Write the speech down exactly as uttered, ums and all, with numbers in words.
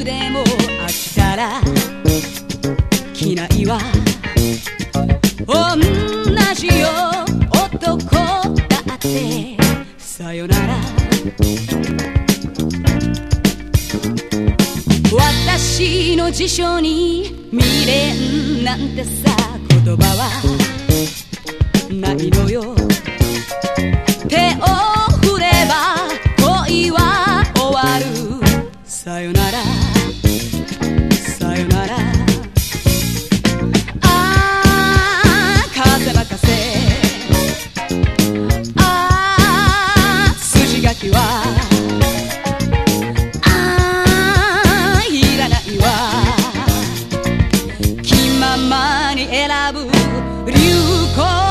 でも飽きたら着ないわ同じよ男だってさよなら私の辞書に未練なんてさ言葉はないのよ手を振れば恋は終わるさよならさよならあー風任せあー筋書きはあーいらないわ気ままに選ぶ流行